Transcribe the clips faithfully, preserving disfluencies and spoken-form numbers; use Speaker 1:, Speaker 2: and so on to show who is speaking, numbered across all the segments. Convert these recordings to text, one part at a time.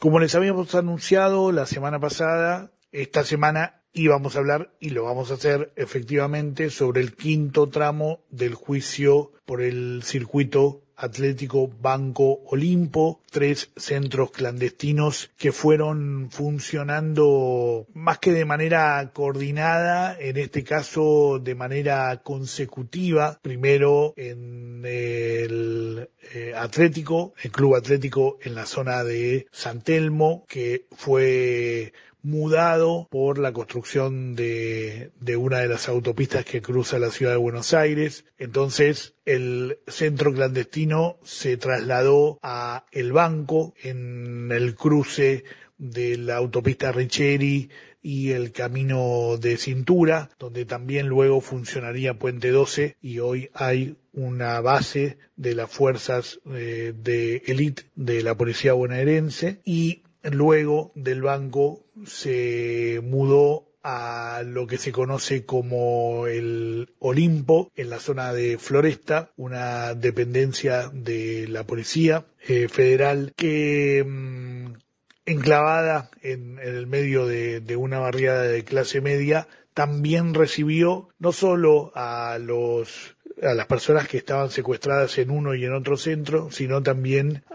Speaker 1: Como les habíamos anunciado la semana pasada, esta semana íbamos a hablar, y lo vamos a hacer efectivamente, sobre el quinto tramo del juicio por el circuito atlético Banco Olimpo, tres centros clandestinos que fueron funcionando más que de manera coordinada, en este caso de manera consecutiva, primero en el eh, Atlético, el Club Atlético en la zona de San Telmo, que fue mudado por la construcción de, de una de las autopistas que cruza la ciudad de Buenos Aires. Entonces, el centro clandestino se trasladó a El Banco en el cruce de la autopista Richeri y el camino de Cintura, donde también luego funcionaría Puente doce, y hoy hay una base de las fuerzas eh, de élite de la policía bonaerense. Y luego del Banco se mudó a lo que se conoce como el Olimpo, en la zona de Floresta, una dependencia de la Policía eh, Federal que mmm, enclavada en, en el medio de, de una barriada de clase media, también recibió no solo a los a las personas que estaban secuestradas en uno y en otro centro, sino también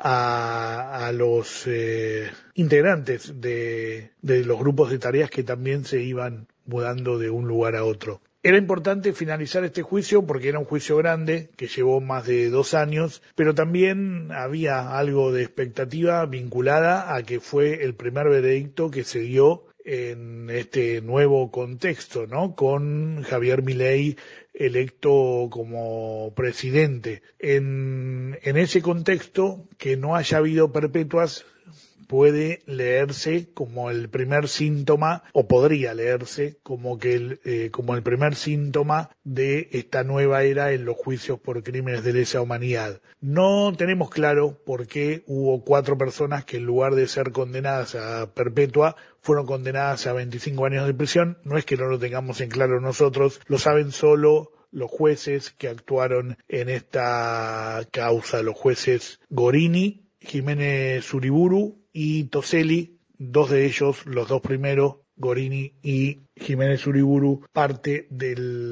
Speaker 1: a, a los eh, integrantes de, de los grupos de tareas que también se iban mudando de un lugar a otro. Era importante finalizar este juicio porque era un juicio grande que llevó más de dos años, pero también había algo de expectativa vinculada a que fue el primer veredicto que se dio en este nuevo contexto, ¿no? Con Javier Milei electo como presidente. En, en ese contexto, que no haya habido perpetuas puede leerse como el primer síntoma, o podría leerse como que el, eh, como el primer síntoma de esta nueva era en los juicios por crímenes de lesa humanidad. No tenemos claro por qué hubo cuatro personas que en lugar de ser condenadas a perpetua fueron condenadas a veinticinco años de prisión. No es que no lo tengamos en claro nosotros, lo saben solo los jueces que actuaron en esta causa, los jueces Gorini, Jiménez Uriburu y Toselli, dos de ellos, los dos primeros, Gorini y Jiménez Uriburu, parte de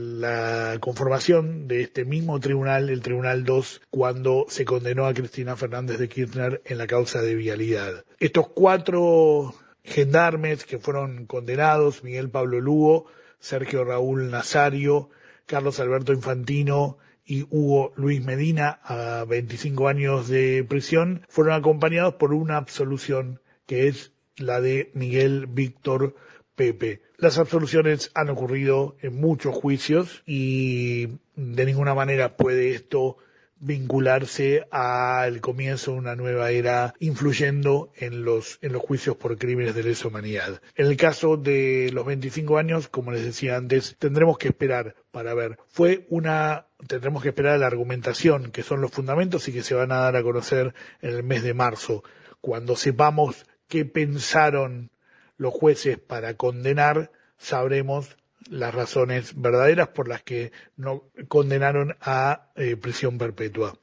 Speaker 1: la conformación de este mismo tribunal, el Tribunal dos, cuando se condenó a Cristina Fernández de Kirchner en la causa de vialidad. Estos cuatro gendarmes que fueron condenados, Miguel Pablo Lugo, Sergio Raúl Nazario, Carlos Alberto Infantino y Hugo Luis Medina, a veinticinco años de prisión, fueron acompañados por una absolución que es la de Miguel Víctor Pepe. Las absoluciones han ocurrido en muchos juicios y de ninguna manera puede esto vincularse al comienzo de una nueva era influyendo en los en los juicios por crímenes de lesa humanidad. En el caso de los veinticinco años, como les decía antes, tendremos que esperar para ver. Fue una tendremos que esperar a la argumentación, que son los fundamentos y que se van a dar a conocer en el mes de marzo. Cuando sepamos qué pensaron los jueces para condenar, sabremos las razones verdaderas por las que no condenaron a eh, prisión perpetua.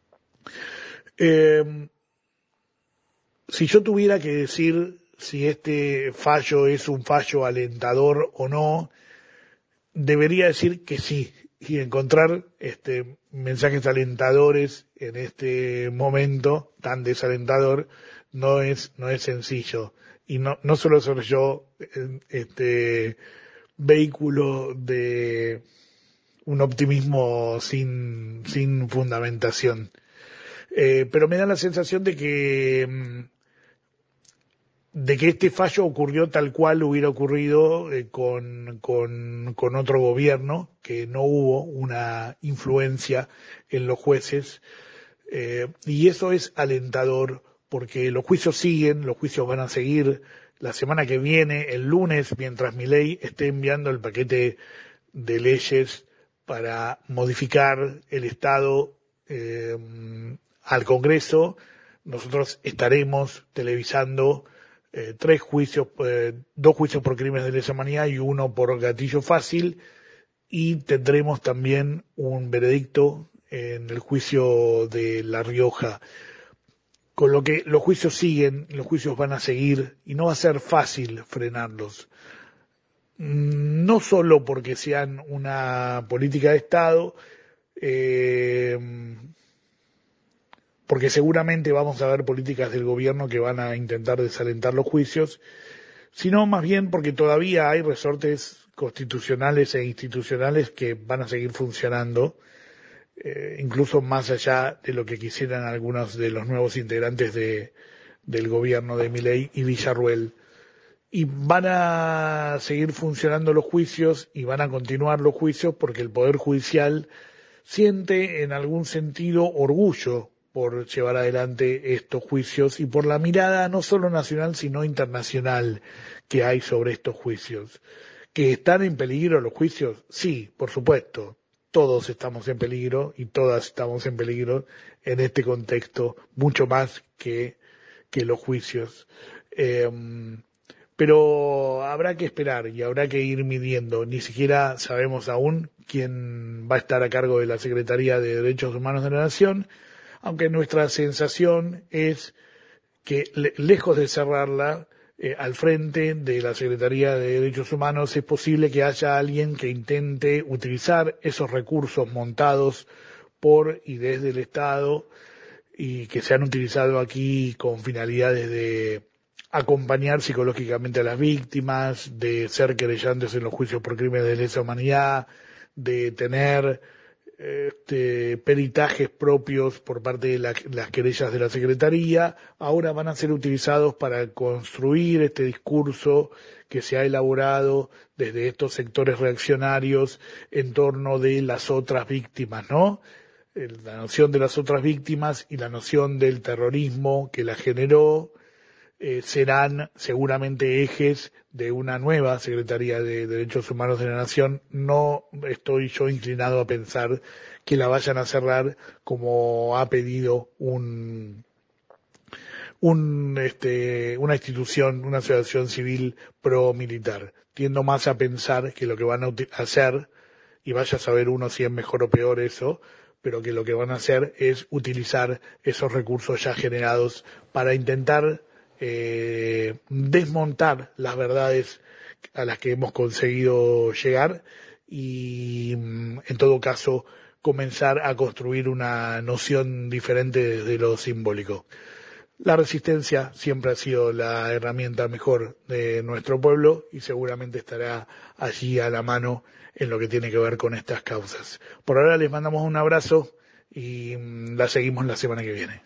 Speaker 1: Eh, si yo tuviera que decir si este fallo es un fallo alentador o no, debería decir que sí, y encontrar este mensajes alentadores en este momento tan desalentador no es no es sencillo. Y no no solo soy yo este vehículo de un optimismo sin sin fundamentación, eh, pero me da la sensación de que de que este fallo ocurrió tal cual hubiera ocurrido eh, con con con otro gobierno, que no hubo una influencia en los jueces, eh, y eso es alentador porque los juicios siguen, los juicios van a seguir. La semana que viene, el lunes, mientras Milei esté enviando el paquete de leyes para modificar el Estado eh, al Congreso, nosotros estaremos televisando eh, tres juicios, eh, dos juicios por crímenes de lesa humanidad y uno por gatillo fácil, y tendremos también un veredicto en el juicio de La Rioja. Con lo que los juicios siguen, los juicios van a seguir y no va a ser fácil frenarlos. No solo porque sean una política de Estado, eh, porque seguramente vamos a ver políticas del gobierno que van a intentar desalentar los juicios, sino más bien porque todavía hay resortes constitucionales e institucionales que van a seguir funcionando, eh, incluso más allá de lo que quisieran algunos de los nuevos integrantes de, del gobierno de Milei y Villarruel. Y van a seguir funcionando los juicios y van a continuar los juicios porque el Poder Judicial siente en algún sentido orgullo por llevar adelante estos juicios y por la mirada no solo nacional sino internacional que hay sobre estos juicios. ¿Que están en peligro los juicios? Sí, por supuesto. Todos estamos en peligro y todas estamos en peligro en este contexto, mucho más que, que los juicios. Eh, pero habrá que esperar y habrá que ir midiendo. Ni siquiera sabemos aún quién va a estar a cargo de la Secretaría de Derechos Humanos de la Nación, aunque nuestra sensación es que, lejos de cerrarla, eh, al frente de la Secretaría de Derechos Humanos es posible que haya alguien que intente utilizar esos recursos montados por y desde el Estado y que se han utilizado aquí con finalidades de acompañar psicológicamente a las víctimas, de ser querellantes en los juicios por crímenes de lesa humanidad, de tener este, peritajes propios por parte de la, las querellas de la Secretaría, ahora van a ser utilizados para construir este discurso que se ha elaborado desde estos sectores reaccionarios en torno de las otras víctimas, ¿no? La noción de las otras víctimas y la noción del terrorismo que la generó, Eh, serán seguramente ejes de una nueva Secretaría de Derechos Humanos de la Nación. No estoy yo inclinado a pensar que la vayan a cerrar como ha pedido un, un, este, una institución, una asociación civil pro-militar. Tiendo más a pensar que lo que van a hacer, y vaya a saber uno si es mejor o peor eso, pero que lo que van a hacer es utilizar esos recursos ya generados para intentar Eh, desmontar las verdades a las que hemos conseguido llegar y, en todo caso, comenzar a construir una noción diferente desde lo simbólico. La resistencia siempre ha sido la herramienta mejor de nuestro pueblo y seguramente estará allí a la mano en lo que tiene que ver con estas causas. Por ahora les mandamos un abrazo y la seguimos la semana que viene.